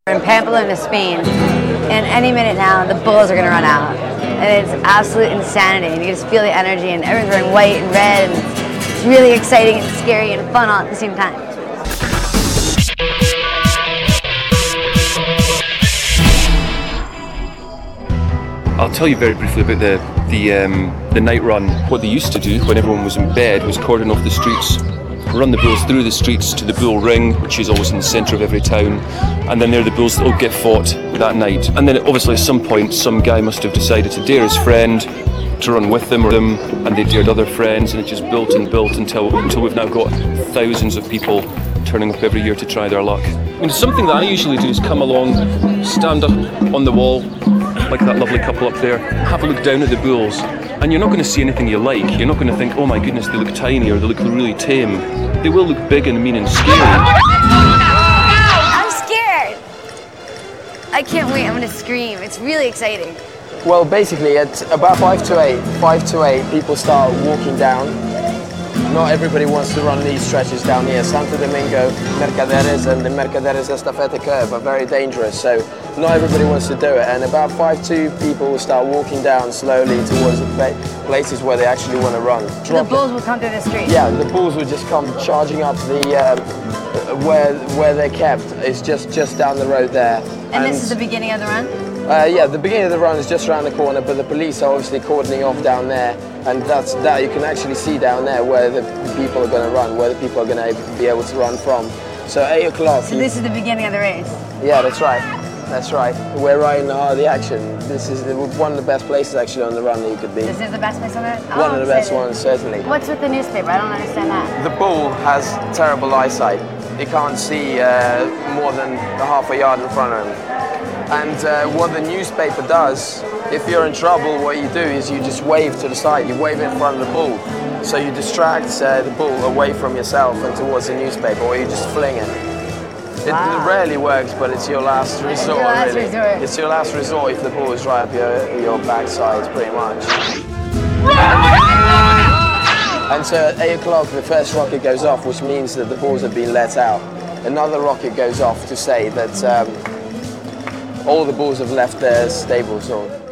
In Pamplona, Spain, and any minute now the bulls are going to run out, and it's absolute insanity, and you just feel the energy, and everyone's wearing white and red, and it's really exciting and scary and fun all at the same time. I'll tell you very briefly about the night run. What they used to do when everyone was in bed was cordon off the streets, run the bulls through the streets to the bull ring, which is always in the centre of every town, and then there are the bulls that will get fought that night. And then obviously at some point some guy must have decided to dare his friend to run with them, and they dared other friends, and it just built and built until we've now got thousands of people turning up every year to try their luck. I mean, something that I usually do is come along, stand up on the wall, like that lovely couple up there, have a look down at the bulls, and you're not going to see anything you like. You're not going to think, oh my goodness, they look tiny or they look really tame. They will look big and mean and scary. I'm scared! I can't wait, I'm going to scream. It's really exciting. Well, basically at about 5 to 8, people start walking down. Not everybody wants to run these stretches down here. Santo Domingo, Mercaderes and the Mercaderes Estafeta curve are very dangerous, so not everybody wants to do it. And about 5 to people will start walking down slowly towards the places where they actually want to run. The bulls will come through the street? Yeah, the bulls will just come charging up the where they're kept. It's just down the road there. And this is the beginning of the run? Yeah, the beginning of the run is just around the corner, but the police are obviously cordoning off down there, and that you can actually see down there where the people are going to run, where the people are going to be able to run from. So 8 o'clock. So this is the beginning of the race? Yeah, that's right. That's right. We're right in the heart of the action. This is one of the best places actually on the run that you could be. This is the best place on it? One of the best ones, certainly. What's with the newspaper? I don't understand that. The bull has terrible eyesight. He can't see more than half a yard in front of him. And what the newspaper does, if you're in trouble, what you do is you just wave to the side. You wave in front of the bull. So you distract the bull away from yourself and towards the newspaper, or you just fling it. It rarely works, but it's your last resort, really. It's your last resort if the bull is right up your backside, pretty much. And so at 8 o'clock, the first rocket goes off, which means that the bulls have been let out. Another rocket goes off to say that all the bulls have left their stable zone.